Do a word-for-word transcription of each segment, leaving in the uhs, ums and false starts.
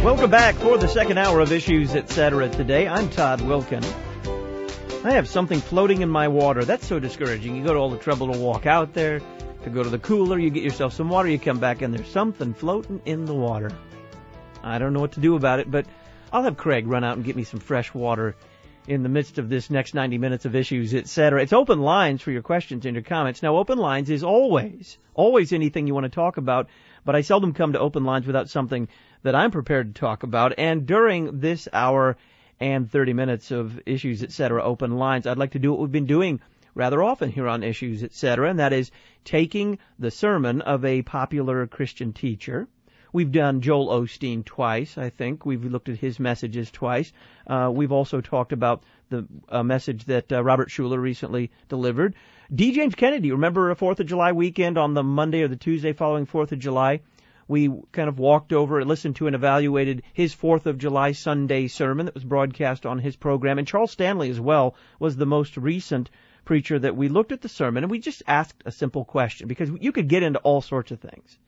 Welcome back for the second hour of Issues, et cetera. Today, I'm Todd Wilkin. I have something floating in my water. That's so discouraging. You go to all the trouble to walk out there, to go to the cooler, you get yourself some water, you come back, and there's something floating in the water. I don't know what to do about it, but I'll have Craig run out and get me some fresh water in the midst of this next ninety minutes of Issues, et cetera. It's open lines for your questions and your comments. Now, open lines is always, always anything you want to talk about, but I seldom come to open lines without something that I'm prepared to talk about. And during this hour and thirty minutes of Issues, et cetera, open lines, I'd like to do what we've been doing rather often here on Issues, et cetera, and that is taking the sermon of a popular Christian teacher. We've done Joel Osteen twice, I think. We've looked at his messages twice. Uh, we've also talked about the uh, message that uh, Robert Schuller recently delivered. D. James Kennedy, remember a fourth of July weekend on the Monday or the Tuesday following fourth of July? We kind of walked over and listened to and evaluated his fourth of July Sunday sermon that was broadcast on his program. And Charles Stanley as well was the most recent preacher that we looked at the sermon, and we just asked a simple question, because you could get into all sorts of things.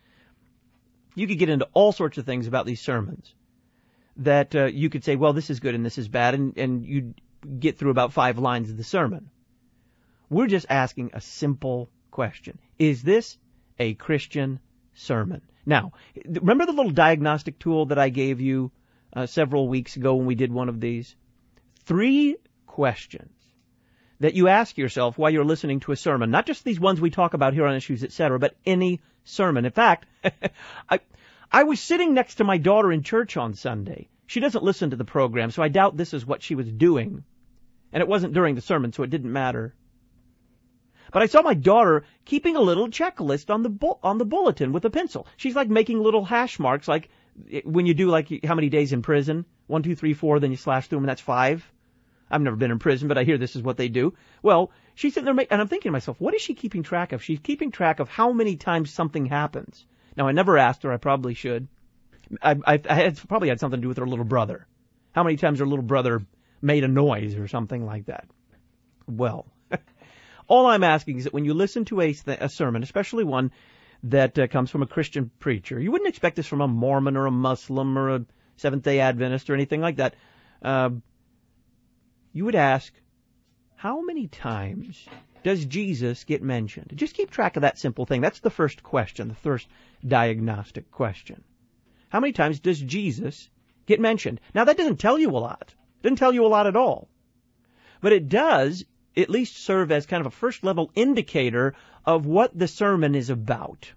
You could get into all sorts of things about these sermons that uh, you could say, well, this is good and this is bad, and, and you'd get through about five lines of the sermon. We're just asking a simple question. Is this a Christian sermon? Now, remember the little diagnostic tool that I gave you uh, several weeks ago when we did one of these? Three questions that you ask yourself while you're listening to a sermon, not just these ones we talk about here on Issues, et cetera, but any sermon. In fact, I, I was sitting next to my daughter in church on Sunday. She doesn't listen to the program, so I doubt this is what she was doing. And it wasn't during the sermon, so it didn't matter. But I saw my daughter keeping a little checklist on the bu- on the bulletin with a pencil. She's like making little hash marks, like when you do like how many days in prison? One, two, three, four, then you slash through them, and that's five. I've never been in prison, but I hear this is what they do. Well, she's sitting there, make, and I'm thinking to myself, what is she keeping track of? She's keeping track of how many times something happens. Now, I never asked her. I probably should. I, I, I had, probably had something to do with her little brother. How many times her little brother made a noise or something like that? Well, all I'm asking is that when you listen to a, a sermon, especially one that uh, comes from a Christian preacher, you wouldn't expect this from a Mormon or a Muslim or a Seventh-day Adventist or anything like that. Uh, you would ask, how many times does Jesus get mentioned? Just keep track of that simple thing. That's the first question, the first diagnostic question. How many times does Jesus get mentioned? Now, that doesn't tell you a lot. It doesn't tell you a lot at all. But it does at least serve as kind of a first-level indicator of what the sermon is about.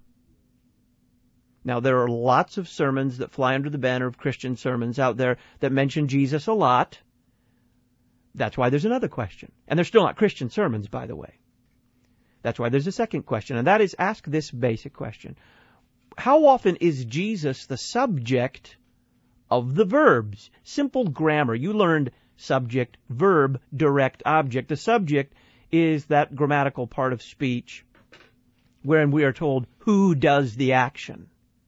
Now, there are lots of sermons that fly under the banner of Christian sermons out there that mention Jesus a lot. That's why there's another question. And they're still not Christian sermons, by the way. That's why there's a second question, and that is, ask this basic question. How often is Jesus the subject of the verbs? Simple grammar. You learned subject, verb, direct object. The subject is that grammatical part of speech wherein we are told who does the action.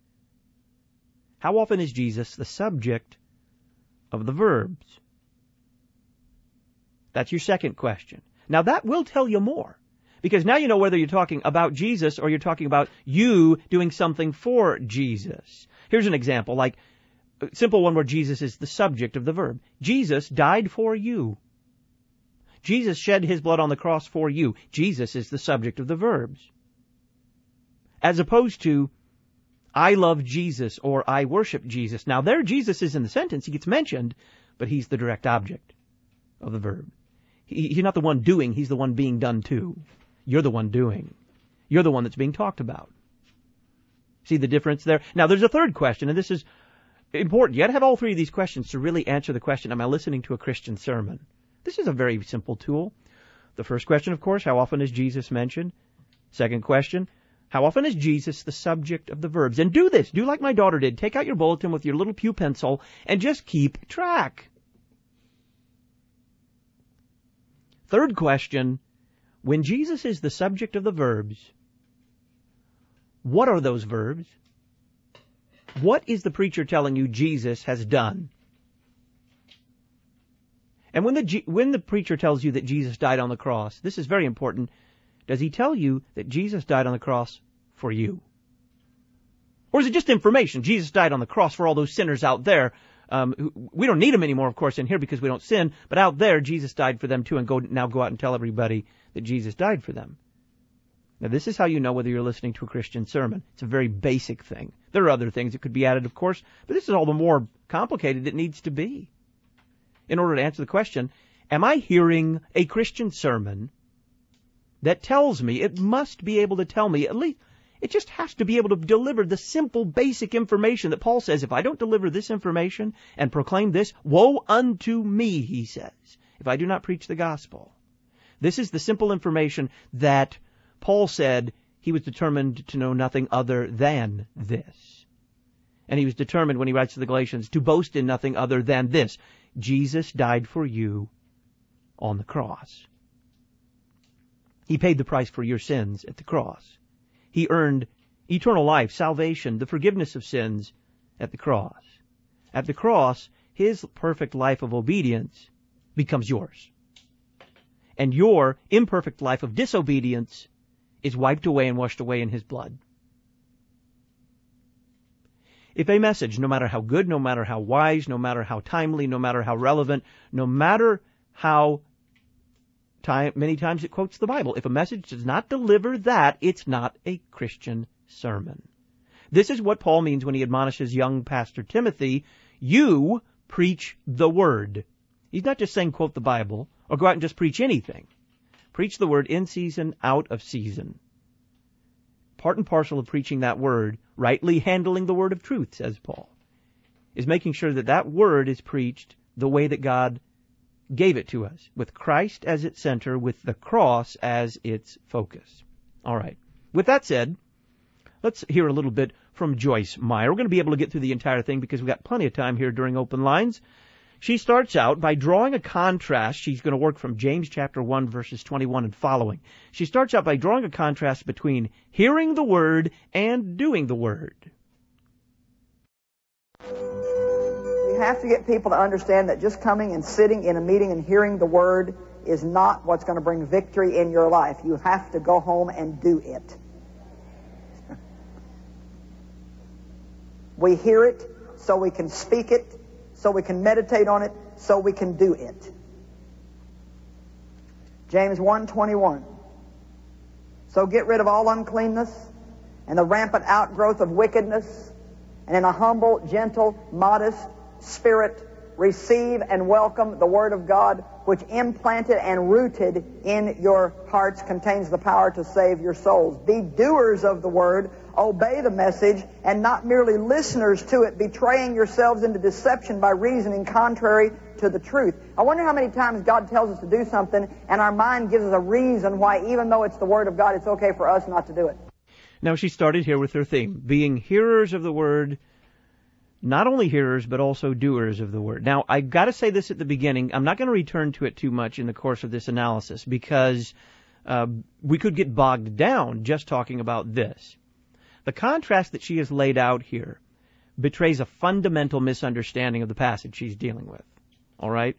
How often is Jesus the subject of the verbs? That's your second question. Now, that will tell you more, because now you know whether you're talking about Jesus or you're talking about you doing something for Jesus. Here's an example, like a simple one where Jesus is the subject of the verb. Jesus died for you. Jesus shed his blood on the cross for you. Jesus is the subject of the verbs. As opposed to, I love Jesus or I worship Jesus. Now, there Jesus is in the sentence. He gets mentioned, but he's the direct object of the verb. He, he's not the one doing, he's the one being done to. You're the one doing. You're the one that's being talked about. See the difference there? Now, there's a third question, and this is important. You got to have all three of these questions to really answer the question, am I listening to a Christian sermon? This is a very simple tool. The first question, of course, how often is Jesus mentioned? Second question, how often is Jesus the subject of the verbs? And do this. Do like my daughter did. Take out your bulletin with your little pew pencil and just keep track. Third question, when Jesus is the subject of the verbs, what are those verbs? What is the preacher telling you Jesus has done? And when the when the preacher tells you that Jesus died on the cross, this is very important, does he tell you that Jesus died on the cross for you? Or is it just information? Jesus died on the cross for all those sinners out there. Um, who, we don't need them anymore, of course, in here because we don't sin. But out there, Jesus died for them too, and go now go out and tell everybody that Jesus died for them. Now, this is how you know whether you're listening to a Christian sermon. It's a very basic thing. There are other things that could be added, of course, but this is all the more complicated it needs to be. In order to answer the question, am I hearing a Christian sermon that tells me, it must be able to tell me, at least, it just has to be able to deliver the simple, basic information that Paul says, if I don't deliver this information and proclaim this, woe unto me, he says, if I do not preach the gospel. This is the simple information that Paul said he was determined to know nothing other than this. And he was determined when he writes to the Galatians to boast in nothing other than this. Jesus died for you on the cross. He paid the price for your sins at the cross. He earned eternal life, salvation, the forgiveness of sins at the cross. At the cross, his perfect life of obedience becomes yours. And your imperfect life of disobedience is wiped away and washed away in his blood. If a message, no matter how good, no matter how wise, no matter how timely, no matter how relevant, no matter how time, many times it quotes the Bible, if a message does not deliver that, it's not a Christian sermon. This is what Paul means when he admonishes young Pastor Timothy, you preach the word. He's not just saying quote the Bible or go out and just preach anything. Preach the word in season, out of season. Part and parcel of preaching that word, rightly handling the word of truth, says Paul, is making sure that that word is preached the way that God gave it to us, with Christ as its center, with the cross as its focus. All right. With that said, let's hear a little bit from Joyce Meyer. We're going to be able to get through the entire thing because we've got plenty of time here during Open Lines. She starts out by drawing a contrast. She's going to work from James chapter one, verses twenty-one and following. She starts out by drawing a contrast between hearing the word and doing the word. You have to get people to understand that just coming and sitting in a meeting and hearing the word is not what's going to bring victory in your life. You have to go home and do it. We hear it so we can speak it, so we can meditate on it, so we can do it. James one twenty-one. So get rid of all uncleanness and the rampant outgrowth of wickedness, and in a humble, gentle, modest spirit receive and welcome the Word of God, which implanted and rooted in your hearts contains the power to save your souls. Be doers of the Word, obey the message, and not merely listeners to it, betraying yourselves into deception by reasoning contrary to the truth. I wonder how many times God tells us to do something, and our mind gives us a reason why, even though it's the Word of God, it's okay for us not to do it. Now, she started here with her theme, being hearers of the Word, not only hearers, but also doers of the word. Now, I've got to say this at the beginning. I'm not going to return to it too much in the course of this analysis because uh, we could get bogged down just talking about this. The contrast that she has laid out here betrays a fundamental misunderstanding of the passage she's dealing with. All right?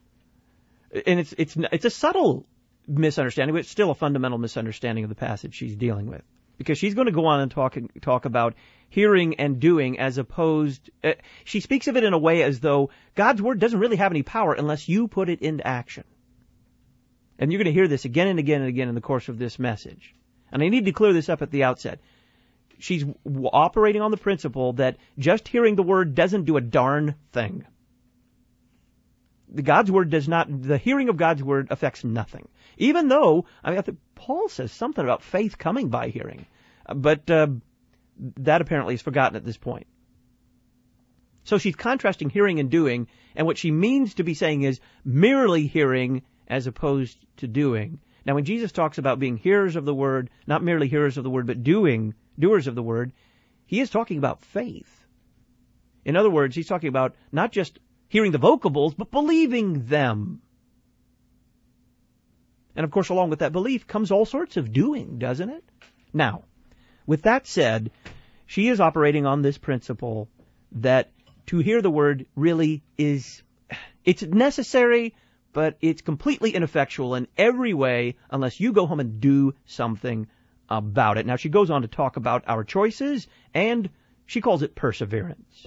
And it's it's it's a subtle misunderstanding, but it's still a fundamental misunderstanding of the passage she's dealing with. Because she's going to go on and talk talk about hearing and doing as opposed... Uh, she speaks of it in a way as though God's Word doesn't really have any power unless you put it into action. And you're going to hear this again and again and again in the course of this message. And I need to clear this up at the outset. She's operating on the principle that just hearing the Word doesn't do a darn thing. The God's Word does not... The hearing of God's Word affects nothing. Even though, I mean, I think Paul says something about faith coming by hearing. But... Uh, That apparently is forgotten at this point. So she's contrasting hearing and doing, and what she means to be saying is merely hearing as opposed to doing. Now, when Jesus talks about being hearers of the word, not merely hearers of the word, but doing, doers of the word, he is talking about faith. In other words, he's talking about not just hearing the vocables, but believing them. And of course, along with that belief comes all sorts of doing, doesn't it? Now, with that said, she is operating on this principle that to hear the word really is, it's necessary, but it's completely ineffectual in every way unless you go home and do something about it. Now, she goes on to talk about our choices, and She calls it perseverance.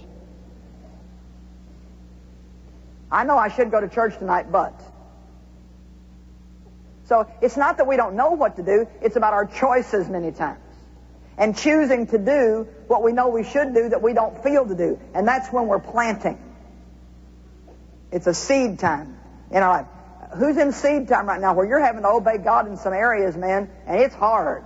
I know I should go to church tonight, but... So it's not that we don't know what to do, it's about our choices many times. And choosing to do what we know we should do that we don't feel to do. And that's when we're planting. It's a seed time in our life. Who's in seed time right now where you're having to obey God in some areas, man, and it's hard?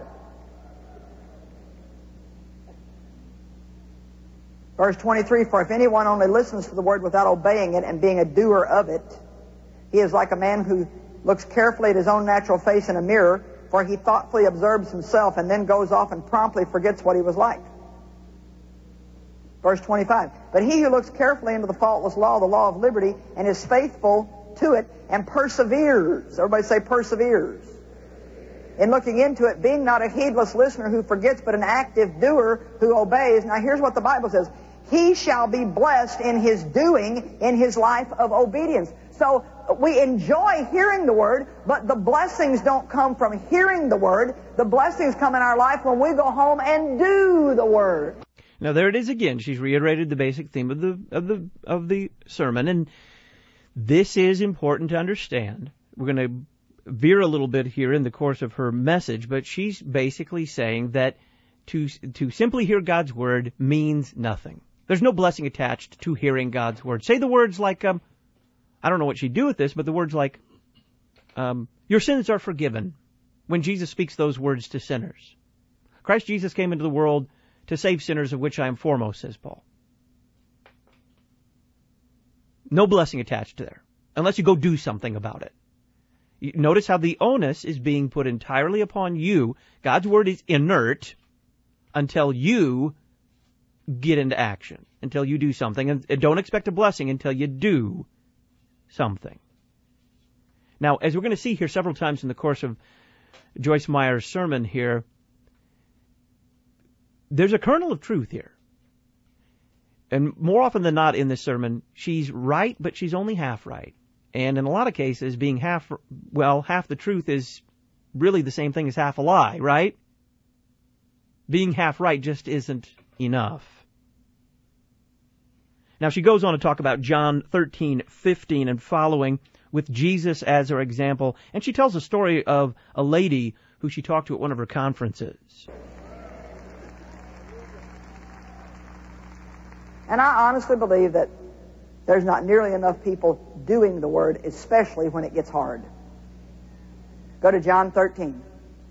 Verse twenty-three, for if anyone only listens to the word without obeying it and being a doer of it, he is like a man who looks carefully at his own natural face in a mirror, for he thoughtfully observes himself and then goes off and promptly forgets what he was like. Verse twenty-five, but he who looks carefully into the faultless law, the law of liberty, and is faithful to it and perseveres. Everybody say perseveres. In looking into it, being not a heedless listener who forgets, but an active doer who obeys. Now here's what the Bible says. He shall be blessed in his doing, in his life of obedience. So we enjoy hearing the Word, but the blessings don't come from hearing the Word. The blessings come in our life when we go home and do the Word. Now there it is again. She's reiterated the basic theme of the of the of the sermon, and this is important to understand. We're going to veer a little bit here in the course of her message, but she's basically saying that to to simply hear God's Word means nothing. There's no blessing attached to hearing God's Word. Say the words like, um, I don't know what she'd do with this, but the words like, um, your sins are forgiven, when Jesus speaks those words to sinners. Christ Jesus came into the world to save sinners, of which I am foremost, says Paul. No blessing attached there, unless you go do something about it. You notice how the onus is being put entirely upon you. God's Word is inert until you get into action, until you do something. And don't expect a blessing until you do something. Now, as we're going to see here several times in the course of Joyce Meyer's sermon here, there's a kernel of truth here. And more often than not in this sermon, she's right, but she's only half right. And in a lot of cases, being half, well, half the truth is really the same thing as half a lie, right? Being half right just isn't enough. Now she goes on to talk about John thirteen fifteen and following, with Jesus as her example. And she tells a story of a lady who she talked to at one of her conferences. And I honestly believe that there's not nearly enough people doing the Word, especially when it gets hard. Go to John thirteen.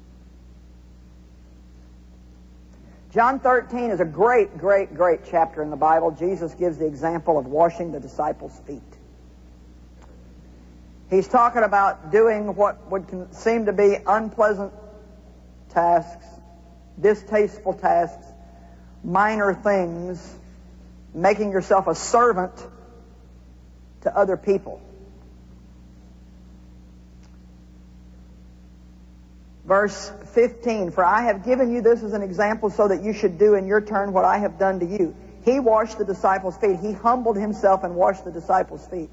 John thirteen is a great, great, great chapter in the Bible. Jesus gives the example of washing the disciples' feet. He's talking about doing what would seem to be unpleasant tasks, distasteful tasks, minor things, making yourself a servant to other people. Verse fifteen, for I have given you this as an example so that you should do in your turn what I have done to you. He washed the disciples' feet. He humbled himself and washed the disciples' feet.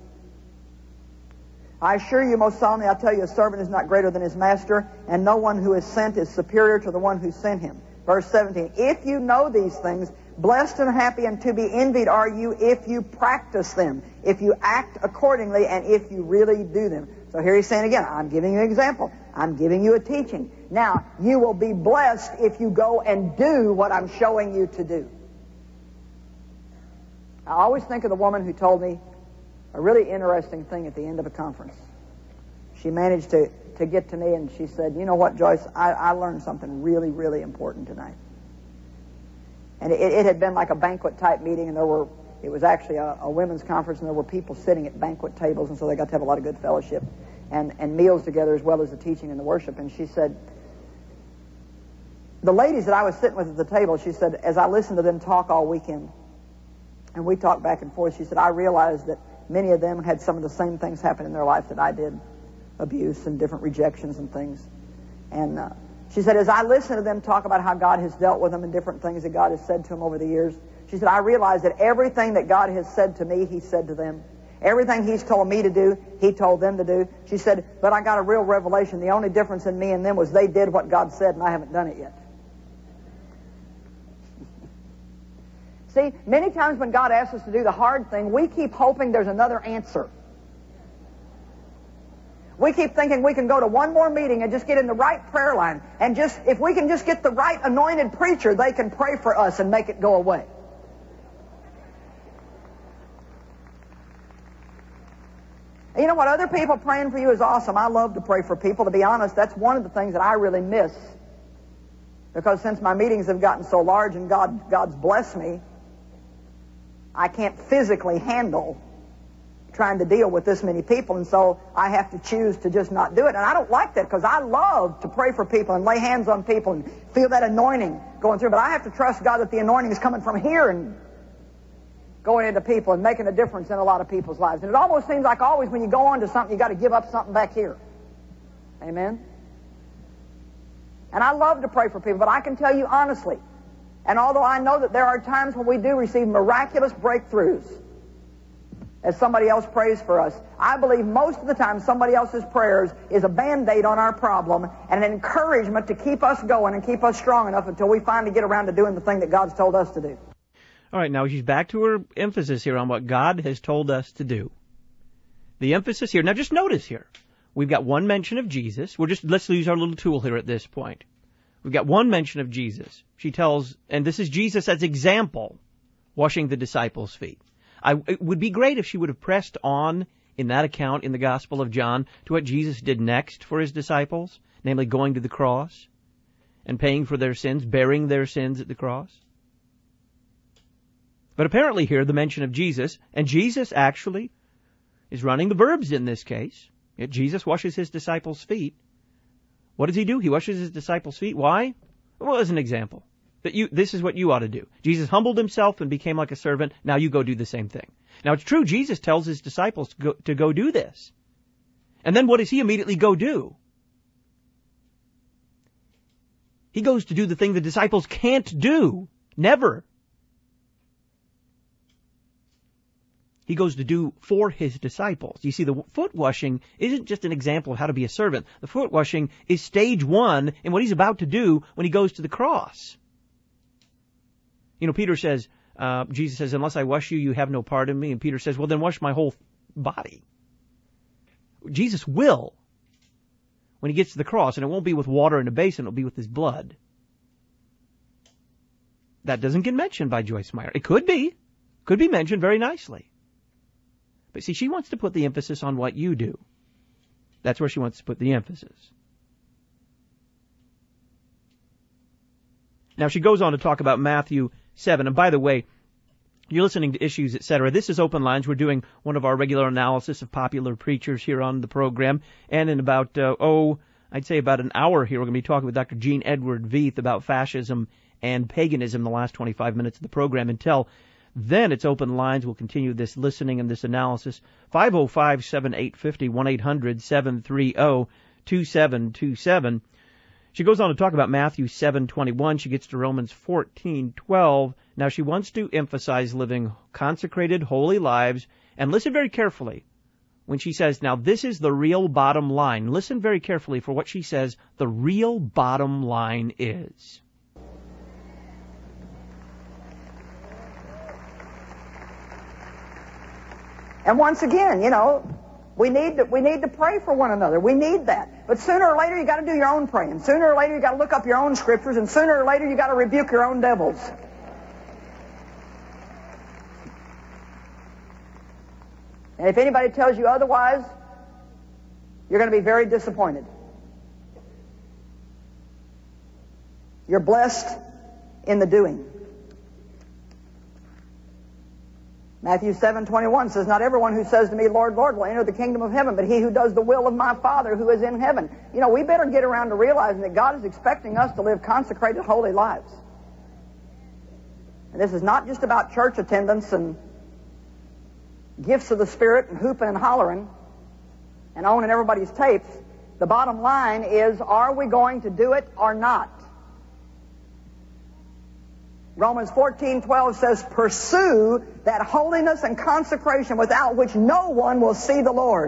I assure you most solemnly, I tell you, a servant is not greater than his master, and no one who is sent is superior to the one who sent him. Verse seventeen, if you know these things, blessed and happy and to be envied are you if you practice them, if you act accordingly, and if you really do them. So here he's saying again, I'm giving you an example. I'm giving you a teaching. Now, you will be blessed if you go and do what I'm showing you to do. I always think of the woman who told me a really interesting thing at the end of a conference. She managed to, to get to me and she said, you know what, Joyce, I, I learned something really, really important tonight. And it, it had been like a banquet type meeting, and there were, it was actually a, a women's conference, and there were people sitting at banquet tables, and so they got to have a lot of good fellowship and, and meals together as well as the teaching and the worship. And she said, the ladies that I was sitting with at the table, she said, as I listened to them talk all weekend, and we talked back and forth, she said, I realized that many of them had some of the same things happen in their life that I did, abuse and different rejections and things. And uh, she said, as I listened to them talk about how God has dealt with them and different things that God has said to them over the years, she said, I realized that everything that God has said to me, He said to them. Everything He's told me to do, He told them to do. She said, but I got a real revelation. The only difference in me and them was they did what God said and I haven't done it yet. See, many times when God asks us to do the hard thing, we keep hoping there's another answer. We keep thinking we can go to one more meeting and just get in the right prayer line. And just, if we can just get the right anointed preacher, they can pray for us and make it go away. And you know what? Other people praying for you is awesome. I love to pray for people. To be honest, that's one of the things that I really miss. Because since my meetings have gotten so large and God, God's blessed me, I can't physically handle trying to deal with this many people, and so I have to choose to just not do it. And I don't like that, because I love to pray for people and lay hands on people and feel that anointing going through. But I have to trust God that the anointing is coming from here and going into people and making a difference in a lot of people's lives. And it almost seems like always when you go on to something, you got to give up something back here. Amen? And I love to pray for people, but I can tell you honestly, and although I know that there are times when we do receive miraculous breakthroughs, as somebody else prays for us, I believe most of the time somebody else's prayers is a Band-Aid on our problem and an encouragement to keep us going and keep us strong enough until we finally get around to doing the thing that God's told us to do. All right, now she's back to her emphasis here on what God has told us to do. The emphasis here, now just notice here, we've got one mention of Jesus. We're just, let's use our little tool here at this point. We've got one mention of Jesus. She tells, and this is Jesus as example, washing the disciples' feet. I, it would be great if she would have pressed on in that account in the Gospel of John to what Jesus did next for his disciples, namely going to the cross and paying for their sins, bearing their sins at the cross. But apparently here the mention of Jesus, and Jesus actually is running the verbs in this case. Yet Jesus washes his disciples' feet. What does he do? He washes his disciples' feet. Why? Well, as an example. That you, this is what you ought to do. Jesus humbled himself and became like a servant. Now you go do the same thing. Now it's true, Jesus tells his disciples to go, to go do this. And then what does he immediately go do? He goes to do the thing the disciples can't do. Never. He goes to do for his disciples. You see, the foot washing isn't just an example of how to be a servant. The foot washing is stage one in what he's about to do when he goes to the cross. You know, Peter says, uh, Jesus says, unless I wash you, you have no part in me. And Peter says, well, then wash my whole body. Jesus will when he gets to the cross, and it won't be with water in a basin, it'll be with his blood. That doesn't get mentioned by Joyce Meyer. It could be. Could be mentioned very nicely. But see, she wants to put the emphasis on what you do. That's where she wants to put the emphasis. Now, she goes on to talk about Matthew seven. And by the way, you're listening to Issues, et cetera. This is Open Lines. We're doing one of our regular analysis of popular preachers here on the program. And in about, uh, oh, I'd say about an hour here, we're going to be talking with Doctor Gene Edward Veith about fascism and paganism the last twenty-five minutes of the program. Until then, it's Open Lines. We'll continue this listening and this analysis. five oh five, seven eight five oh, one eight hundred, seven three zero, two seven two seven. She goes on to talk about Matthew seven twenty-one. She gets to Romans fourteen twelve. Now, she wants to emphasize living consecrated, holy lives. And listen very carefully when she says, now, this is the real bottom line. Listen very carefully for what she says the real bottom line is. And once again, you know, we need to, we need to pray for one another. We need that. But sooner or later, you got to do your own praying. Sooner or later, you got to look up your own scriptures, and sooner or later, you got to rebuke your own devils. And if anybody tells you otherwise, you're going to be very disappointed. You're blessed in the doing. Matthew seven twenty-one says, not everyone who says to me, Lord, Lord, will enter the kingdom of heaven, but he who does the will of my Father who is in heaven. You know, we better get around to realizing that God is expecting us to live consecrated, holy lives. And this is not just about church attendance and gifts of the Spirit and hooping and hollering and owning everybody's tapes. The bottom line is, are we going to do it or not? Romans fourteen twelve says, pursue that holiness and consecration without which no one will see the Lord.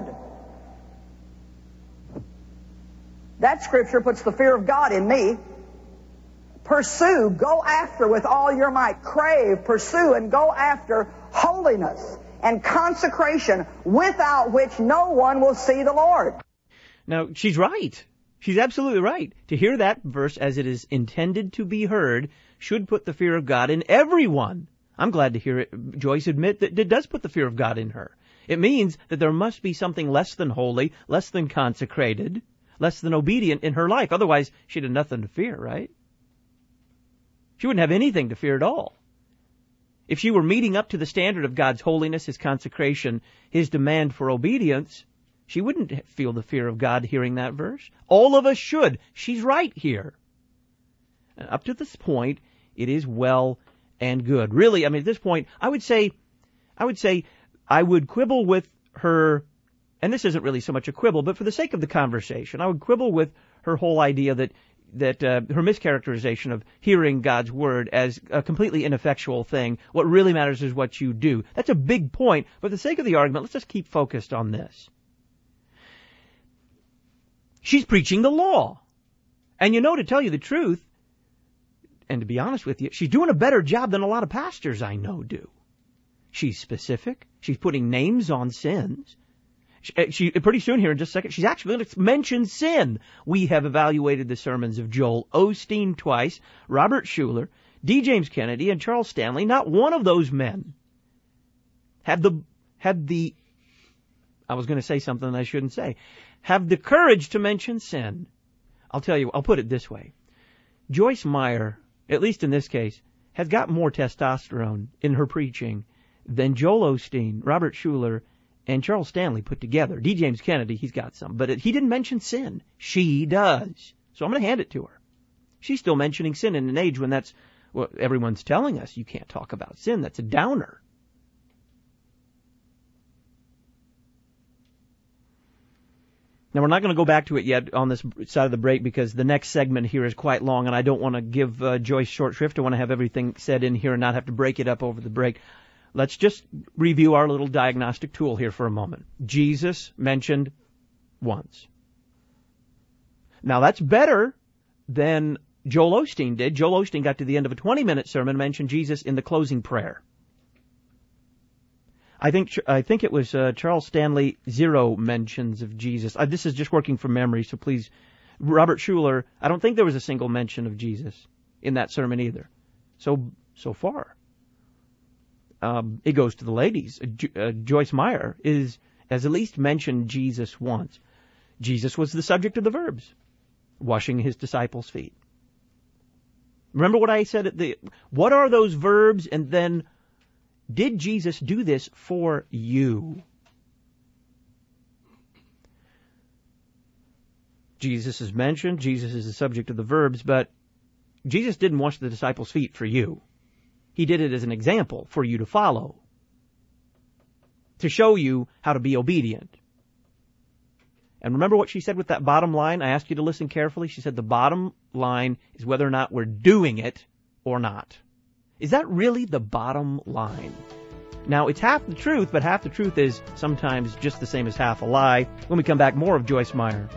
That scripture puts the fear of God in me, Pursue, go after with all your might. Crave, pursue, and go after holiness and consecration, without which no one will see the Lord. Now, she's right. She's absolutely right. To hear that verse as it is intended to be heard should put the fear of God in everyone. I'm glad to hear it, Joyce admit that it does put the fear of God in her. It means that there must be something less than holy, less than consecrated, less than obedient in her life. Otherwise, she'd have nothing to fear, right? She wouldn't have anything to fear at all. If she were meeting up to the standard of God's holiness, His consecration, His demand for obedience, she wouldn't feel the fear of God hearing that verse. All of us should. She's right here. And up to this point, it is well and good. Really, I mean, at this point, I would say, I would say, I would quibble with her, and this isn't really so much a quibble, but for the sake of the conversation, I would quibble with her whole idea that that uh, her mischaracterization of hearing God's word as a completely ineffectual thing. What really matters is what you do. That's a big point, but for the sake of the argument, let's just keep focused on this. She's preaching the law. And you know, to tell you the truth, and to be honest with you, she's doing a better job than a lot of pastors I know do. She's specific. She's putting names on sins. She, she pretty soon here in just a second, she's actually going to mention sin. We have evaluated the sermons of Joel Osteen twice, Robert Schuller, D. James Kennedy, and Charles Stanley. Not one of those men had the, had the, I was going to say something I shouldn't say, have the courage to mention sin. I'll tell you, I'll put it this way. Joyce Meyer, at least in this case, has got more testosterone in her preaching than Joel Osteen, Robert Schuller, and Charles Stanley put together. D. James Kennedy, he's got some. But it, he didn't mention sin. She does. So I'm going to hand it to her. She's still mentioning sin in an age when that's what everyone's telling us. You can't talk about sin. That's a downer. Now, we're not going to go back to it yet on this side of the break because the next segment here is quite long, and I don't want to give uh, Joyce short shrift. I want to have everything said in here and not have to break it up over the break. Let's just review our little diagnostic tool here for a moment. Jesus mentioned once. Now, that's better than Joel Osteen did. Joel Osteen got to the end of a twenty-minute sermon and mentioned Jesus in the closing prayer. I think I think it was uh, Charles Stanley, zero mentions of Jesus. Uh, this is just working from memory, so please. Robert Schuller, I don't think there was a single mention of Jesus in that sermon either. So, so far. Um, it goes to the ladies. Uh, uh, Joyce Meyer is has at least mentioned Jesus once. Jesus was the subject of the verbs, washing his disciples' feet. Remember what I said at the, what are those verbs? And then, did Jesus do this for you? Jesus is mentioned. Jesus is the subject of the verbs, but Jesus didn't wash the disciples' feet for you. He did it as an example for you to follow, to show you how to be obedient. And remember what she said with that bottom line? I asked you to listen carefully. She said the bottom line is whether or not we're doing it or not. Is that really the bottom line? Now, it's half the truth, but half the truth is sometimes just the same as half a lie. When we come back, more of Joyce Meyer.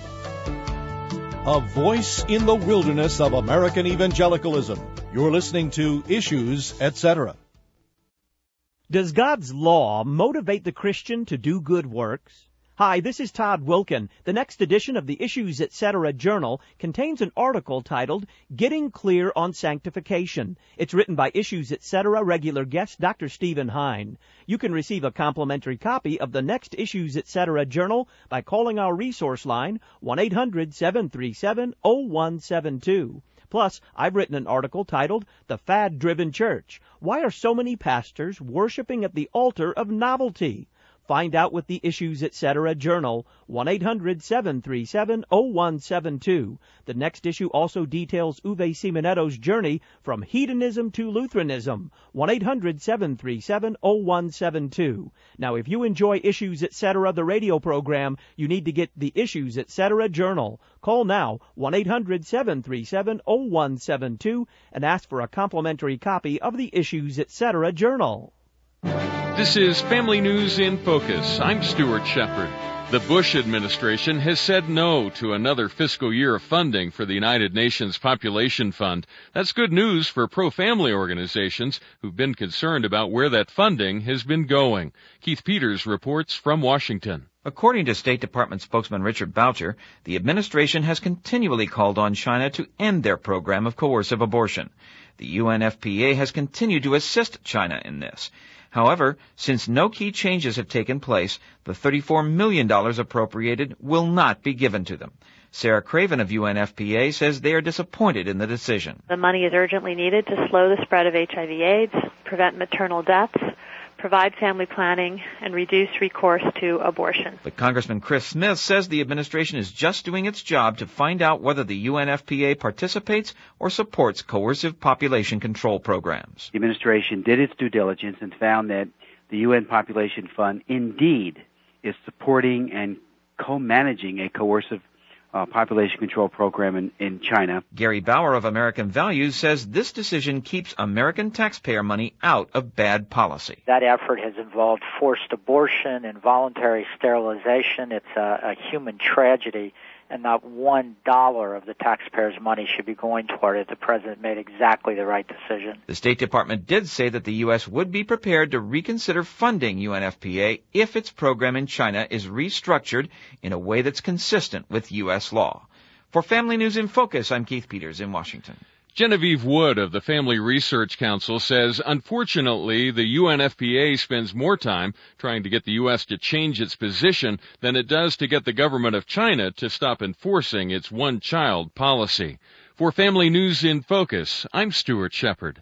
A voice in the wilderness of American evangelicalism. You're listening to Issues, et cetera. Does God's law motivate the Christian to do good works? Hi, this is Todd Wilkin. The next edition of the Issues, et cetera journal contains an article titled Getting Clear on Sanctification. It's written by Issues, et cetera regular guest Doctor Stephen Hine. You can receive a complimentary copy of the next Issues, et cetera journal by calling our resource line, one eight hundred seven three seven oh one seven two. Plus, I've written an article titled The Fad-Driven Church. Why are so many pastors worshiping at the altar of novelty? Find out with the Issues, et cetera journal, one eight hundred seven three seven oh one seven two. The next issue also details Uwe Simonetto's journey from hedonism to Lutheranism, one eight hundred seven three seven oh one seven two. Now, if you enjoy Issues, et cetera, the radio program, you need to get the Issues, et cetera journal. Call now, one eight hundred seven three seven oh one seven two, and ask for a complimentary copy of the Issues, et cetera journal. This is Family News in Focus. I'm Stuart Shepard. The Bush administration has said no to another fiscal year of funding for the United Nations Population Fund. That's good news for pro-family organizations who've been concerned about where that funding has been going. Keith Peters reports from Washington. According to State Department spokesman Richard Boucher, the administration has continually called on China to end their program of coercive abortion. The U N F P A has continued to assist China in this. However, since no key changes have taken place, the thirty-four million dollars appropriated will not be given to them. Sarah Craven of U N F P A says they are disappointed in the decision. The money is urgently needed to slow the spread of H I V AIDS, prevent maternal deaths, provide family planning, and reduce recourse to abortion. But Congressman Chris Smith says the administration is just doing its job to find out whether the U N F P A participates or supports coercive population control programs. The administration did its due diligence and found that the U N Population Fund indeed is supporting and co-managing a coercive Uh, population control program in, in China. Gary Bauer of American Values says this decision keeps American taxpayer money out of bad policy. That effort has involved forced abortion, involuntary sterilization. It's a, a human tragedy, and not one dollar of the taxpayers' money should be going toward it. The president made exactly the right decision. The State Department did say that the U S would be prepared to reconsider funding U N F P A if its program in China is restructured in a way that's consistent with U S law. For Family News in Focus, I'm Keith Peters in Washington. Genevieve Wood of the Family Research Council says, unfortunately, the U N F P A spends more time trying to get the U S to change its position than it does to get the government of China to stop enforcing its one-child policy. For Family News in Focus, I'm Stuart Shepard.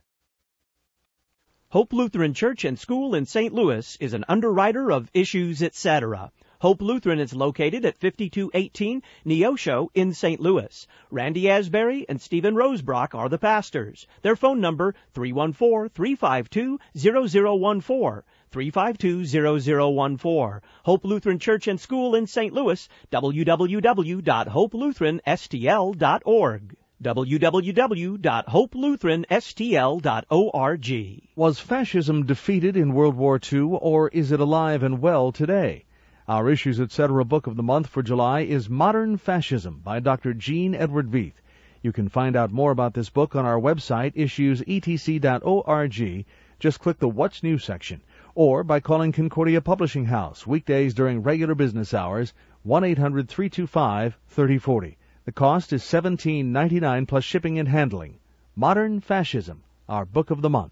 Hope Lutheran Church and School in Saint Louis is an underwriter of Issues, et cetera. Hope Lutheran is located at fifty-two eighteen Neosho in Saint Louis. Randy Asbury and Stephen Rosebrock are the pastors. Their phone number, three one four, three five two, zero zero one four, three five two, zero zero one four. Hope Lutheran Church and School in Saint Louis, w w w dot hope lutheran s t l dot org. w w w dot hope lutheran s t l dot org. Was fascism defeated in World War Two, or is it alive and well today? Our Issues, et cetera book of the month for July is Modern Fascism by Doctor Gene Edward Veith. You can find out more about this book on our website, issues e t c dot org. Just click the What's New section, or by calling Concordia Publishing House, weekdays during regular business hours, one eight hundred, three two five, three zero four zero. The cost is seventeen ninety-nine plus shipping and handling. Modern Fascism, our book of the month.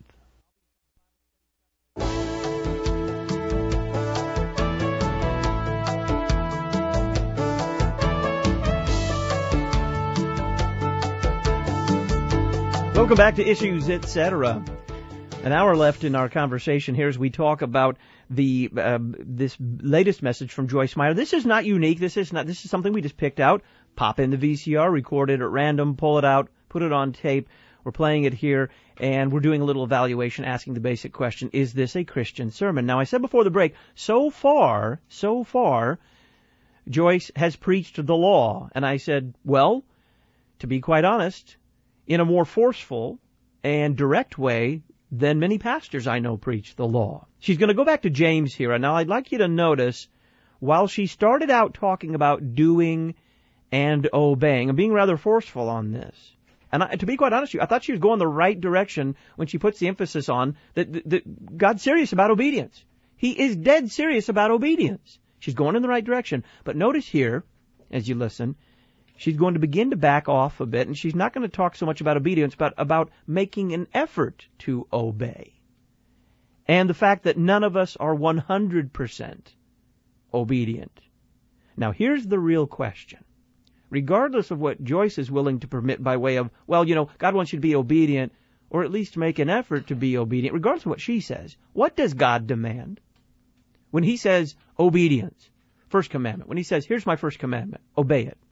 Welcome back to Issues, et cetera. An hour left in our conversation here as we talk about the uh, this latest message from Joyce Meyer. This is not unique. This is not. This is something we just picked out, pop in the V C R, record it at random, pull it out, put it on tape. We're playing it here, and we're doing a little evaluation, asking the basic question: is this a Christian sermon? Now, I said before the break, so far, so far, Joyce has preached the law, and I said, well, to be quite honest, in a more forceful and direct way than many pastors I know preach the law. She's going to go back to James here. And now I'd like you to notice, while she started out talking about doing and obeying, and being rather forceful on this, and I, to be quite honest with you, I thought she was going the right direction when she puts the emphasis on that, that, that God's serious about obedience. He is dead serious about obedience. She's going in the right direction. But notice here, as you listen, she's going to begin to back off a bit, and she's not going to talk so much about obedience, but about making an effort to obey. And the fact that none of us are one hundred percent obedient. Now, here's the real question. Regardless of what Joyce is willing to permit by way of, well, you know, God wants you to be obedient, or at least make an effort to be obedient, regardless of what she says, what does God demand? When he says obedience, first commandment, when he says, here's my first commandment, obey it.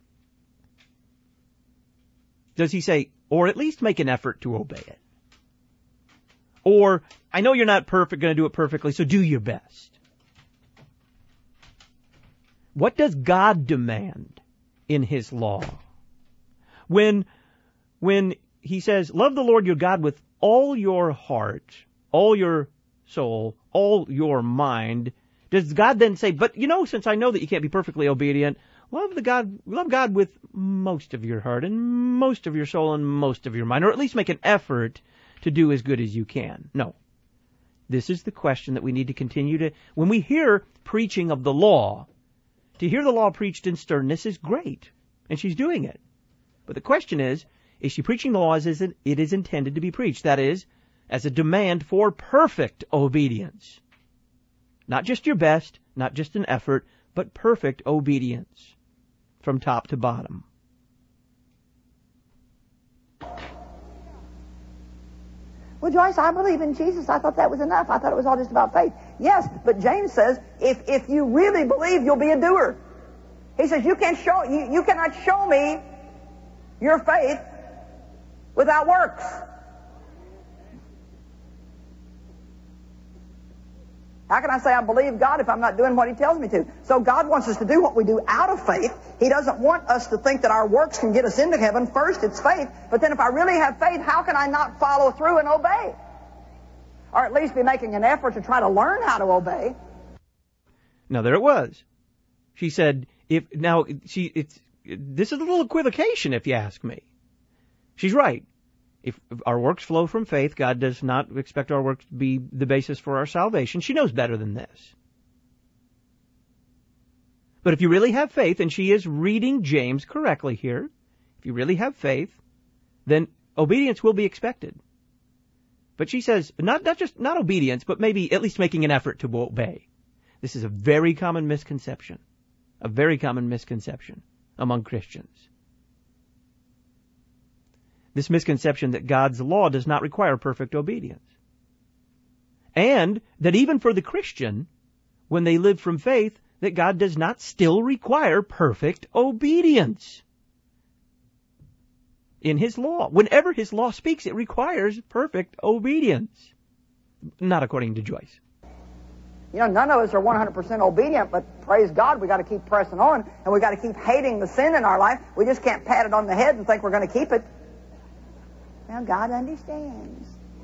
Does he say, or at least make an effort to obey it? Or, I know you're not perfect, going to do it perfectly, so do your best. What does God demand in his law? When, when he says, love the Lord your God with all your heart, all your soul, all your mind, Does God then say, but you know, since I know that you can't be perfectly obedient, love the God, love God with most of your heart and most of your soul and most of your mind, or at least make an effort to do as good as you can? No. This is the question that we need to continue to, when we hear preaching of the law, to hear the law preached in sternness is great, and she's doing it. But the question is, is she preaching the law as it is intended to be preached? That is, as a demand for perfect obedience. Not just your best, not just an effort, but perfect obedience from top to bottom. Well, Joyce, I believe in Jesus. I thought that was enough. I thought it was all just about faith. Yes, but James says, if, if you really believe, you'll be a doer. He says, you can't show, you, you cannot show me your faith without works. How can I say I believe God if I'm not doing what He tells me to? So God wants us to do what we do out of faith. He doesn't want us to think that our works can get us into heaven. First, it's faith. But then if I really have faith, how can I not follow through and obey? Or at least be making an effort to try to learn how to obey. Now, there it was. She said, if now, she it's this is a little equivocation, if you ask me. She's right. If our works flow from faith, God does not expect our works to be the basis for our salvation. She knows better than this. But if you really have faith, and she is reading James correctly here, if you really have faith, then obedience will be expected. But she says, not, not just, not obedience, but maybe at least making an effort to obey. This is a very common misconception. A very common misconception among Christians. This misconception that God's law does not require perfect obedience. And that even for the Christian, when they live from faith, that God does not still require perfect obedience in His law. Whenever His law speaks, it requires perfect obedience. Not according to Joyce. You know, none of us are one hundred percent obedient, but praise God, we got to keep pressing on, and we got to keep hating the sin in our life. We just can't pat it on the head and think we're going to keep it. Now, God understands.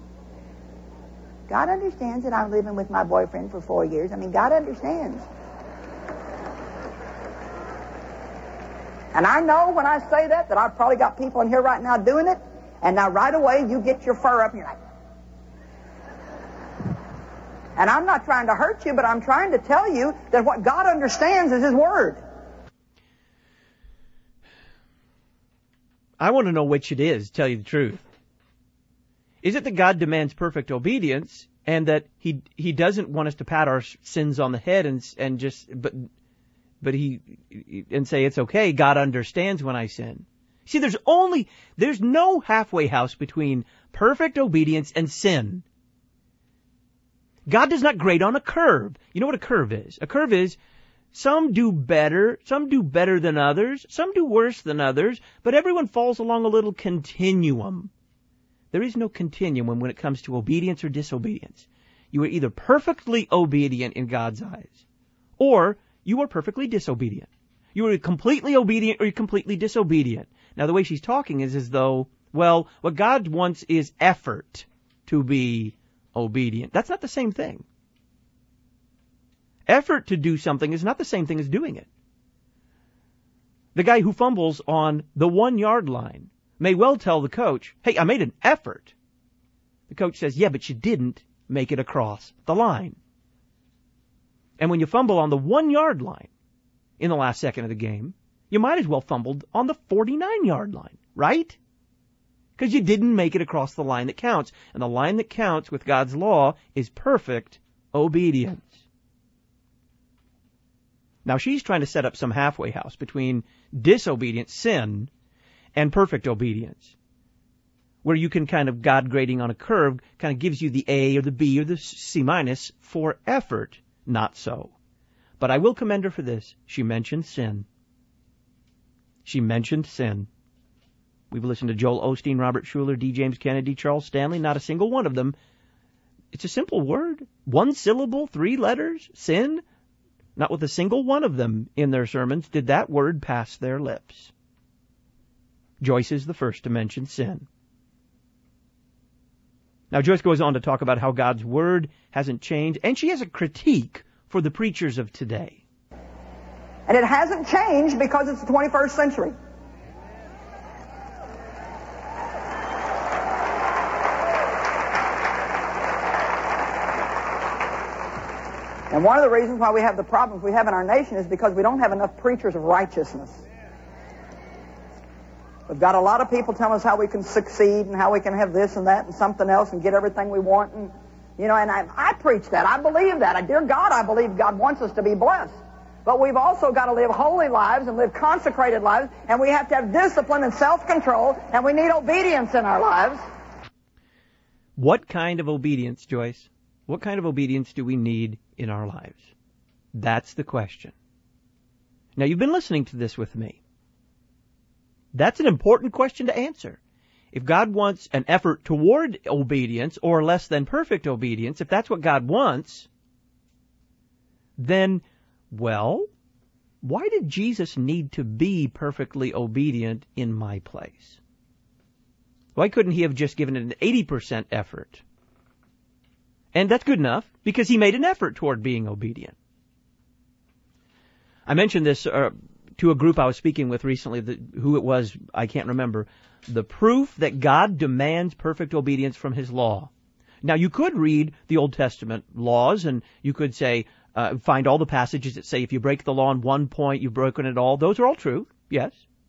God understands that I'm living with my boyfriend for four years. I mean, God understands. And I know when I say that, that I've probably got people in here right now doing it, and now right away you get your fur up and you're like... And I'm not trying to hurt you, but I'm trying to tell you that what God understands is His Word. I want to know which it is, to tell you the truth. Is it that God demands perfect obedience, and that He He doesn't want us to pat our sins on the head and and just but but He and say it's okay? God understands when I sin. See, there's only there's no halfway house between perfect obedience and sin. God does not grade on a curve. You know what a curve is? A curve is some do better, some do better than others, some do worse than others, but everyone falls along a little continuum. There is no continuum when it comes to obedience or disobedience. You are either perfectly obedient in God's eyes, or you are perfectly disobedient. You are completely obedient or you're completely disobedient. Now, the way she's talking is as though, well, what God wants is effort to be obedient. That's not the same thing. Effort to do something is not the same thing as doing it. The guy who fumbles on the one-yard line may well tell the coach, hey, I made an effort. The coach says, yeah, but you didn't make it across the line. And when you fumble on the one-yard line in the last second of the game, you might as well fumbled on the forty-nine-yard line, right? Because you didn't make it across the line that counts. And the line that counts with God's law is perfect obedience. Now, she's trying to set up some halfway house between disobedience, sin, and perfect obedience, where you can kind of, God grading on a curve kind of gives you the A or the B or the C minus for effort. Not so. But I will commend her for this. She mentioned sin. She mentioned sin. We've listened to Joel Osteen, Robert Schuller, D. James Kennedy, Charles Stanley. Not a single one of them. It's a simple word. One syllable, three letters, sin. Not with a single one of them in their sermons did that word pass their lips. Joyce is the first to mention sin. Now, Joyce goes on to talk about how God's Word hasn't changed, and she has a critique for the preachers of today. And it hasn't changed because it's the twenty-first century. And one of the reasons why we have the problems we have in our nation is because we don't have enough preachers of righteousness. We've got a lot of people telling us how we can succeed and how we can have this and that and something else and get everything we want. And, you know, and I, I preach that. I believe that. I, dear God, I believe God wants us to be blessed. But we've also got to live holy lives and live consecrated lives, and we have to have discipline and self-control, and we need obedience in our lives. What kind of obedience, Joyce? What kind of obedience do we need in our lives? That's the question. Now, you've been listening to this with me. That's an important question to answer. If God wants an effort toward obedience or less than perfect obedience, if that's what God wants, then, well, why did Jesus need to be perfectly obedient in my place? Why couldn't he have just given it an eighty percent effort? And that's good enough because he made an effort toward being obedient. I mentioned this uh, to a group I was speaking with recently, the, who it was, I can't remember, the proof that God demands perfect obedience from his law. Now, you could read the Old Testament laws, and you could say, uh, find all the passages that say if you break the law on one point, you've broken it all. Those are all true, yes.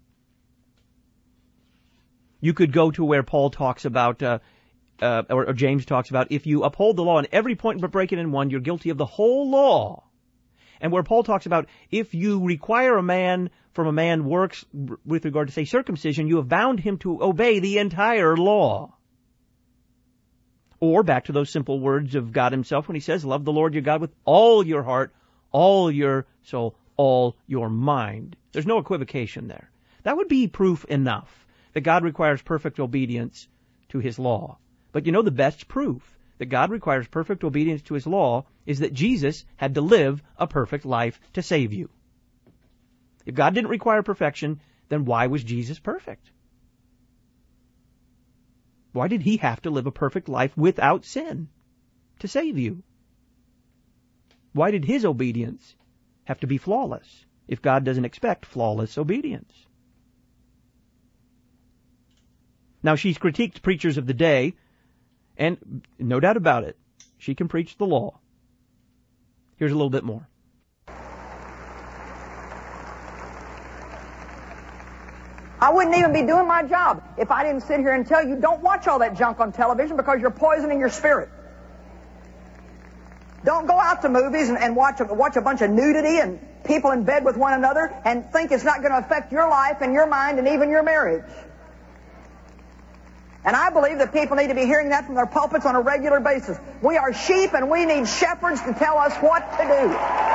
You could go to where Paul talks about, uh, uh, or, or James talks about, if you uphold the law on every point but break it in one, you're guilty of the whole law. And where Paul talks about, if you require a man from a man works with regard to, say, circumcision, you have bound him to obey the entire law. Or back to those simple words of God himself when he says, love the Lord your God with all your heart, all your soul, all your mind. There's no equivocation there. That would be proof enough that God requires perfect obedience to his law. But you know the best proof that God requires perfect obedience to his law is that Jesus had to live a perfect life to save you. If God didn't require perfection, then why was Jesus perfect? Why did he have to live a perfect life without sin to save you? Why did his obedience have to be flawless if God doesn't expect flawless obedience? Now, she's critiqued preachers of the day, and no doubt about it, she can preach the law. Here's a little bit more. I wouldn't even be doing my job if I didn't sit here and tell you, don't watch all that junk on television because you're poisoning your spirit. Don't go out to movies and, and watch, a, watch a bunch of nudity and people in bed with one another and think it's not going to affect your life and your mind and even your marriage. And I believe that people need to be hearing that from their pulpits on a regular basis. We are sheep and we need shepherds to tell us what to do.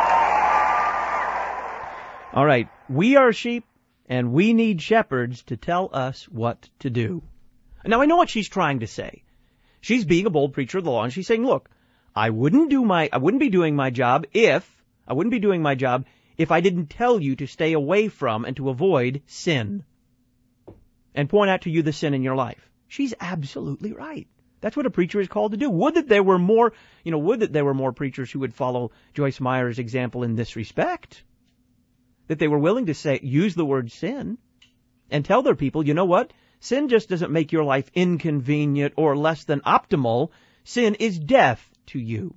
All right, we are sheep and we need shepherds to tell us what to do. Now, I know what she's trying to say. She's being a bold preacher of the law, and she's saying, look, I wouldn't do my, I wouldn't be doing my job if, I wouldn't be doing my job if I didn't tell you to stay away from and to avoid sin and point out to you the sin in your life. She's absolutely right. That's what a preacher is called to do. Would that there were more, you know, would that there were more preachers who would follow Joyce Meyer's example in this respect. That they were willing to say, use the word sin and tell their people, you know what? Sin just doesn't make your life inconvenient or less than optimal. Sin is death to you.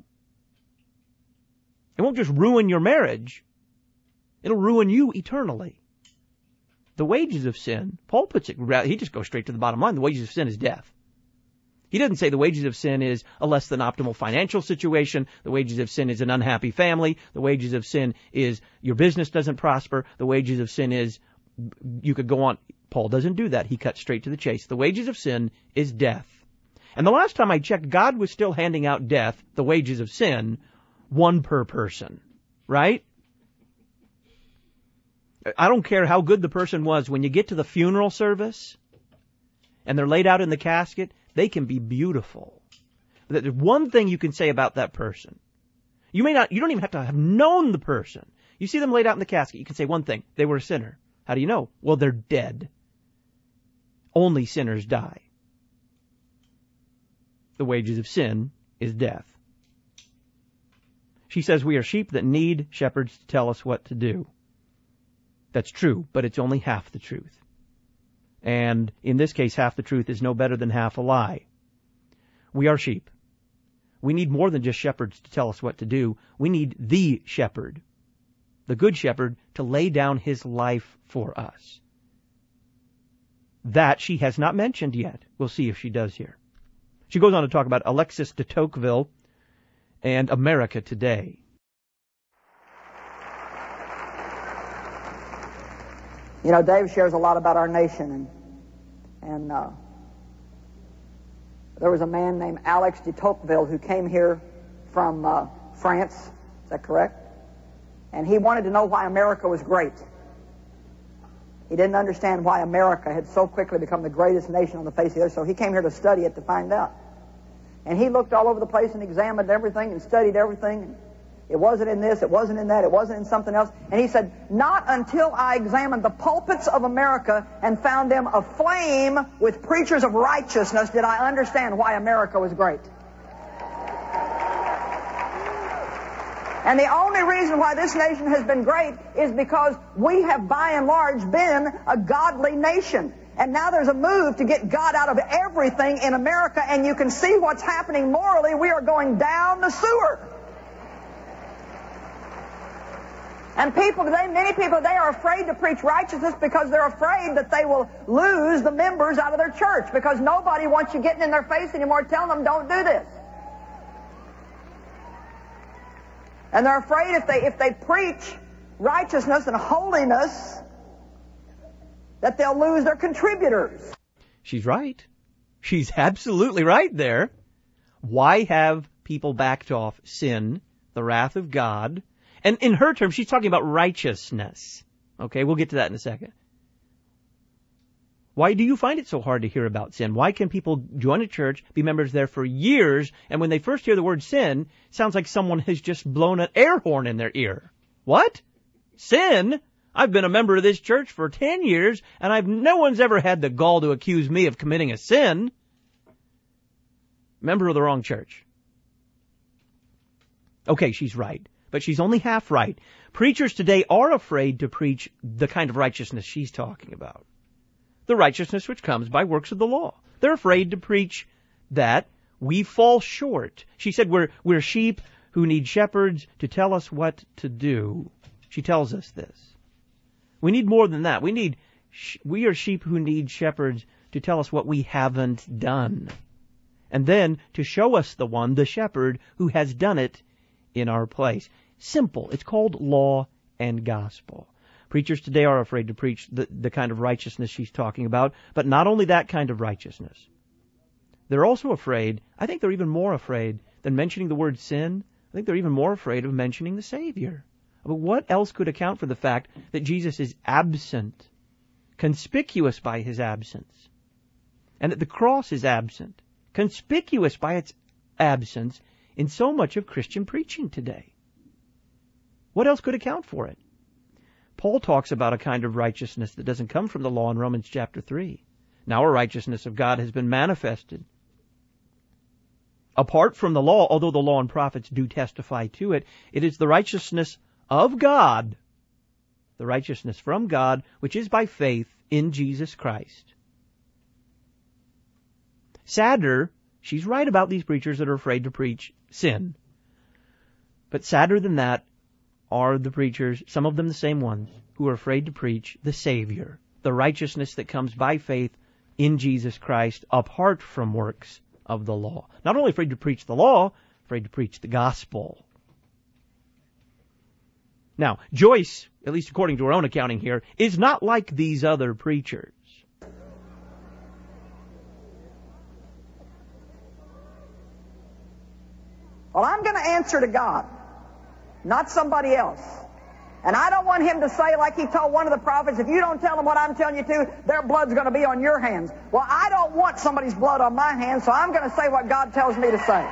It won't just ruin your marriage. It'll ruin you eternally. The wages of sin, Paul puts it, he just goes straight to the bottom line. The wages of sin is death. He doesn't say the wages of sin is a less than optimal financial situation. The wages of sin is an unhappy family. The wages of sin is your business doesn't prosper. The wages of sin is, you could go on. Paul doesn't do that. He cuts straight to the chase. The wages of sin is death. And the last time I checked, God was still handing out death, the wages of sin, one per person. Right? I don't care how good the person was. When you get to the funeral service and they're laid out in the casket, they can be beautiful. But there's one thing you can say about that person. You may not, you don't even have to have known the person. You see them laid out in the casket, you can say one thing. They were a sinner. How do you know? Well, they're dead. Only sinners die. The wages of sin is death. She says we are sheep that need shepherds to tell us what to do. That's true, but it's only half the truth. And in this case, half the truth is no better than half a lie. We are sheep. We need more than just shepherds to tell us what to do. We need the shepherd, the good shepherd, to lay down his life for us. That she has not mentioned yet. We'll see if she does here. She goes on to talk about Alexis de Tocqueville and America today. You know, Dave shares a lot about our nation, and and uh, there was a man named Alex de Tocqueville who came here from uh, France. Is that correct? And he wanted to know why America was great. He didn't understand why America had so quickly become the greatest nation on the face of the earth, so he came here to study it to find out. And he looked all over the place and examined everything and studied everything. And it wasn't in this, it wasn't in that, it wasn't in something else. And he said, not until I examined the pulpits of America and found them aflame with preachers of righteousness did I understand why America was great. And the only reason why this nation has been great is because we have by and large been a godly nation. And now there's a move to get God out of everything in America, and you can see what's happening morally. We are going down the sewer. And people today, many people, they are afraid to preach righteousness because they're afraid that they will lose the members out of their church, because nobody wants you getting in their face anymore telling them don't do this. And they're afraid if they if they preach righteousness and holiness that they'll lose their contributors. She's right. She's absolutely right there. Why have people backed off sin, the wrath of God? And in her terms, she's talking about righteousness. Okay, we'll get to that in a second. Why do you find it so hard to hear about sin? Why can people join a church, be members there for years, and when they first hear the word sin, it sounds like someone has just blown an air horn in their ear? What? Sin? I've been a member of this church for ten years, and I've no one's ever had the gall to accuse me of committing a sin. Member of the wrong church. Okay, she's right, but she's only half right. Preachers today are afraid to preach the kind of righteousness she's talking about. The righteousness which comes by works of the law. They're afraid to preach that we fall short. She said we're we're sheep who need shepherds to tell us what to do. She tells us this. We need more than that. We need we are sheep who need shepherds to tell us what we haven't done. And then to show us the one, the shepherd, who has done it in our place. Simple. It's called law and gospel. Preachers today are afraid to preach the, the kind of righteousness she's talking about, but not only that kind of righteousness. They're also afraid, I think they're even more afraid than mentioning the word sin. I think they're even more afraid of mentioning the Savior. But what else could account for the fact that Jesus is absent, conspicuous by his absence, and that the cross is absent, conspicuous by its absence in so much of Christian preaching today? What else could account for it? Paul talks about a kind of righteousness that doesn't come from the law in Romans chapter three. Now a righteousness of God has been manifested. Apart from the law, although the law and prophets do testify to it, it is the righteousness of God, the righteousness from God, which is by faith in Jesus Christ. Sadder, she's right about these preachers that are afraid to preach sin. But sadder than that are the preachers, some of them the same ones, who are afraid to preach the Savior, the righteousness that comes by faith in Jesus Christ apart from works of the law. Not only afraid to preach the law, afraid to preach the gospel. Now, Joyce, at least according to her own accounting here, is not like these other preachers. Well, I'm going to answer to God, not somebody else. And I don't want him to say, like he told one of the prophets, if you don't tell them what I'm telling you to, their blood's going to be on your hands. Well, I don't want somebody's blood on my hands, so I'm going to say what God tells me to say.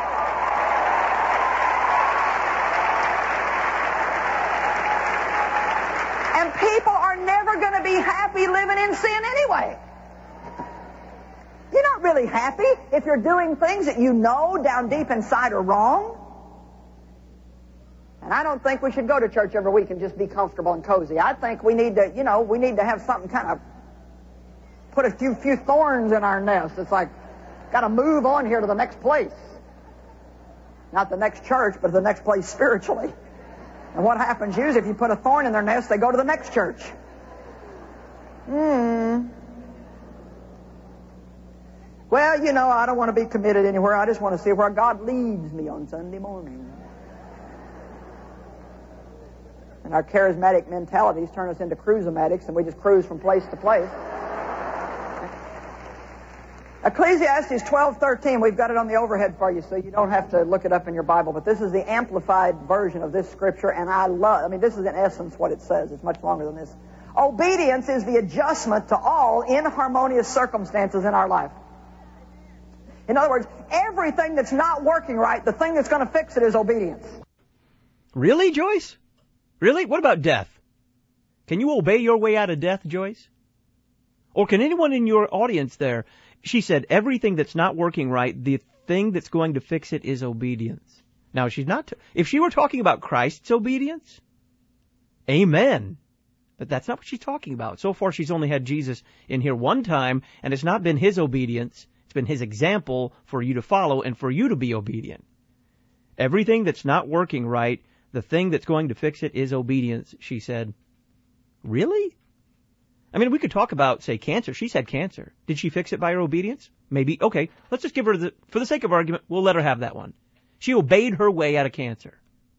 And people are never going to be happy living in sin anyway. You're not really happy if you're doing things that you know down deep inside are wrong. And I don't think we should go to church every week and just be comfortable and cozy. I think we need to, you know, we need to have something kind of put a few few thorns in our nest. It's like, got to move on here to the next place. Not the next church, but the next place spiritually. And what happens usually if you put a thorn in their nest, they go to the next church. Hmm. Well, you know, I don't want to be committed anywhere. I just want to see where God leads me on Sunday morning. And our charismatic mentalities turn us into cruise-o-matics, and we just cruise from place to place. Ecclesiastes twelve thirteen, we've got it on the overhead for you, so you don't have to look it up in your Bible. But this is the amplified version of this scripture, and I love, I mean, this is in essence what it says. It's much longer than this. Obedience is the adjustment to all inharmonious circumstances in our life. In other words, everything that's not working right, the thing that's going to fix it is obedience. Really, Joyce? Really? What about death? Can you obey your way out of death, Joyce? Or can anyone in your audience there? She said, everything that's not working right, the thing that's going to fix it is obedience. Now, she's not, t- if she were talking about Christ's obedience, amen. But that's not what she's talking about. So far, she's only had Jesus in here one time, and it's not been his obedience. It's been his example for you to follow and for you to be obedient. Everything that's not working right, the thing that's going to fix it is obedience, she said. Really? I mean, we could talk about, say, cancer. She's had cancer. Did she fix it by her obedience? Maybe. Okay, let's just give her the, for the sake of argument, we'll let her have that one. She obeyed her way out of cancer.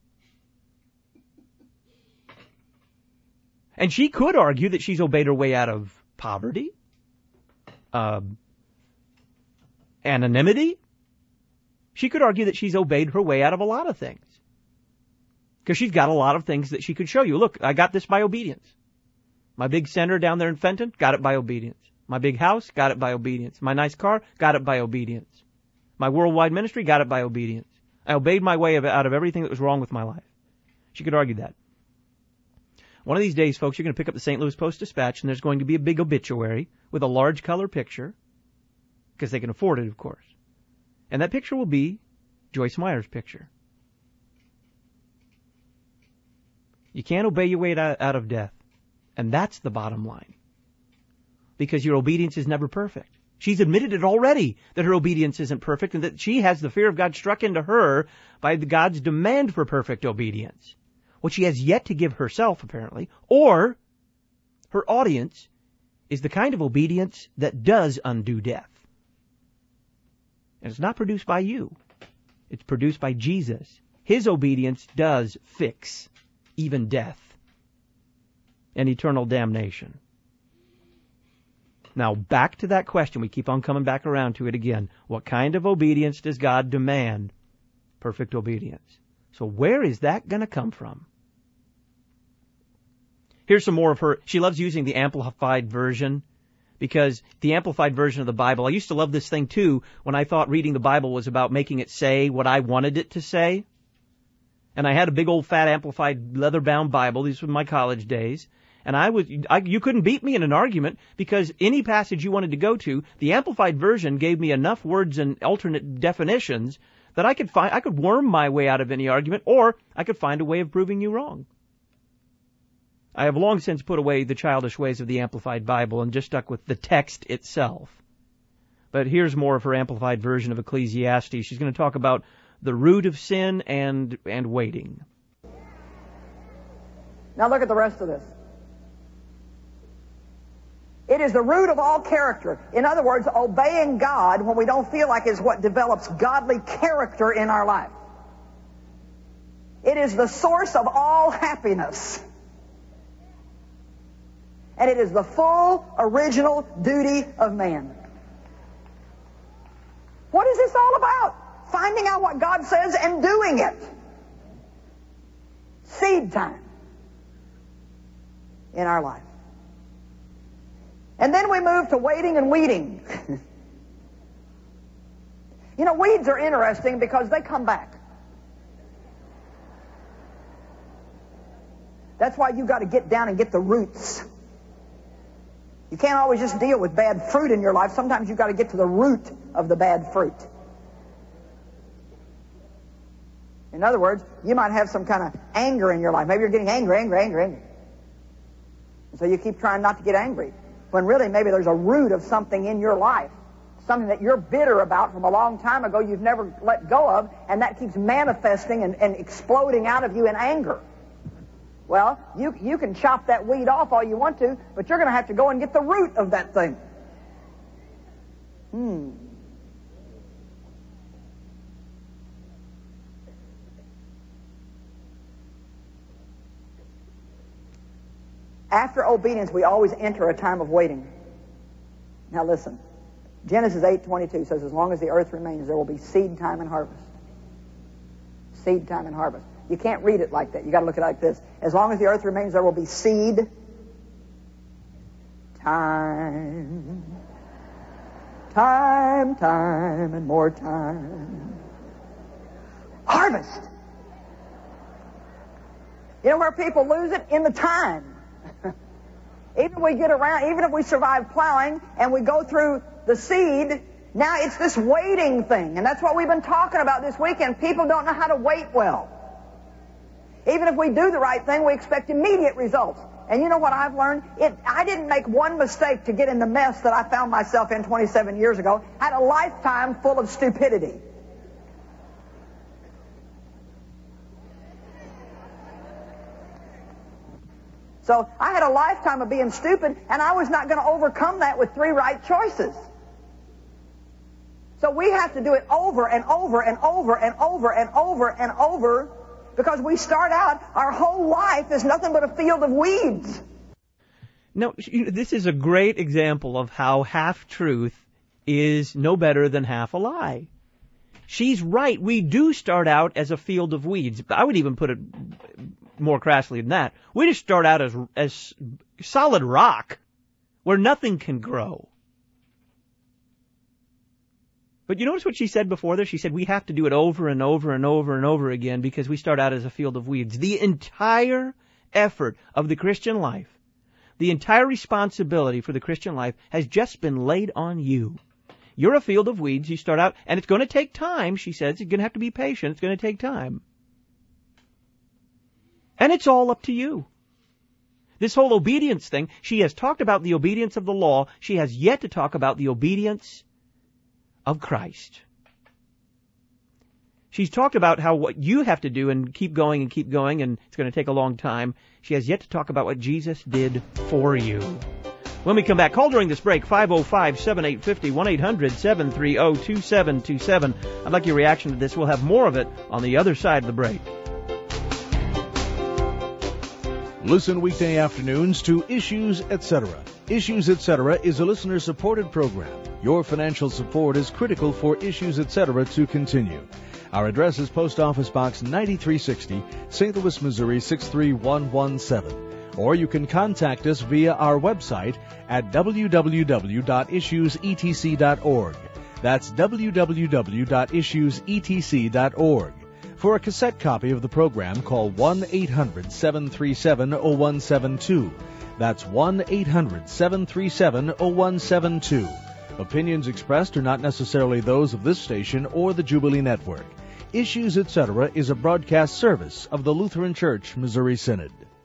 And she could argue that she's obeyed her way out of poverty, uh, anonymity. She could argue that she's obeyed her way out of a lot of things. Because she's got a lot of things that she could show you. Look, I got this by obedience. My big center down there in Fenton, got it by obedience. My big house, got it by obedience. My nice car, got it by obedience. My worldwide ministry, got it by obedience. I obeyed my way of, out of everything that was wrong with my life. She could argue that. One of these days, folks, you're going to pick up the Saint Louis Post-Dispatch, and there's going to be a big obituary with a large color picture, because they can afford it, of course. And that picture will be Joyce Meyer's picture. You can't obey your way out of death. And that's the bottom line. Because your obedience is never perfect. She's admitted it already, that her obedience isn't perfect, and that she has the fear of God struck into her by God's demand for perfect obedience. What she has yet to give herself, apparently, or her audience, is the kind of obedience that does undo death. And it's not produced by you. It's produced by Jesus. His obedience does fix even death and eternal damnation. Now, back to that question. We keep on coming back around to it again. What kind of obedience does God demand? Perfect obedience. So where is that going to come from? Here's some more of her. She loves using the Amplified Version because the Amplified Version of the Bible, I used to love this thing too when I thought reading the Bible was about making it say what I wanted it to say. And I had a big old fat Amplified leather-bound Bible. These were my college days. And I was, I, you couldn't beat me in an argument because any passage you wanted to go to, the Amplified Version gave me enough words and alternate definitions that I could find, I could worm my way out of any argument, or I could find a way of proving you wrong. I have long since put away the childish ways of the Amplified Bible and just stuck with the text itself. But here's more of her Amplified Version of Ecclesiastes. She's going to talk about the root of sin and, and waiting. Now look at the rest of this. It is the root of all character. In other words, obeying God when we don't feel like is what develops godly character in our life. It is the source of all happiness. And it is the full original duty of man. What is this all about? Finding out what God says and doing it. Seed time in our life. And then we move to waiting and weeding. You know, weeds are interesting because they come back. That's why you've got to get down and get the roots. You can't always just deal with bad fruit in your life. Sometimes you've got to get to the root of the bad fruit. In other words, you might have some kind of anger in your life. Maybe you're getting angry, angry, angry, angry. And so you keep trying not to get angry, when really maybe there's a root of something in your life, something that you're bitter about from a long time ago you've never let go of, and that keeps manifesting and, and exploding out of you in anger. Well, you, you can chop that weed off all you want to, but you're going to have to go and get the root of that thing. Hmm. After obedience, we always enter a time of waiting. Now listen. Genesis eight twenty-two says, as long as the earth remains, there will be seed time and harvest. Seed time and harvest. You can't read it like that. You got to look at it like this. As long as the earth remains, there will be seed time. Time, time, and more time. Harvest. You know where people lose it? In the time. Even if we get around, even if we survive plowing and we go through the seed, now it's this waiting thing. And that's what we've been talking about this weekend. People don't know how to wait well. Even if we do the right thing, we expect immediate results. And you know what I've learned? It, I didn't make one mistake to get in the mess that I found myself in twenty-seven years ago. I had a lifetime full of stupidity. So I had a lifetime of being stupid, and I was not going to overcome that with three right choices. So we have to do it over and over and over and over and over and over, because we start out, our whole life is nothing but a field of weeds. No, this is a great example of how half-truth is no better than half a lie. She's right. We do start out as a field of weeds. I would even put it more crassly than that. We just start out as as solid rock where nothing can grow. But you notice what she said before there? She said we have to do it over and over and over and over again because we start out as a field of weeds. The entire effort of the Christian life, the entire responsibility for the Christian life has just been laid on you. You're a field of weeds. You start out, and it's going to take time, she says. You're going to have to be patient. It's going to take time. And it's all up to you. This whole obedience thing, she has talked about the obedience of the law. She has yet to talk about the obedience of Christ. She's talked about how what you have to do and keep going and keep going, and it's going to take a long time. She has yet to talk about what Jesus did for you. When we come back, call during this break, five oh five, seven eight five oh, one eight hundred, seven three oh, two seven two seven. I'd like your reaction to this. We'll have more of it on the other side of the break. Listen weekday afternoons to Issues, et cetera. Issues, et cetera is a listener-supported program. Your financial support is critical for Issues, et cetera to continue. Our address is Post Office Box ninety-three sixty, Saint Louis, Missouri six three one one seven. Or you can contact us via our website at w w w dot issues e t c dot org. That's w w w dot issues e t c dot org. For a cassette copy of the program, call one eight hundred, seven three seven, oh one seven two. That's one eight hundred, seven three seven, oh one seven two. Opinions expressed are not necessarily those of this station or the Jubilee Network. Issues, et cetera is a broadcast service of the Lutheran Church Missouri Synod.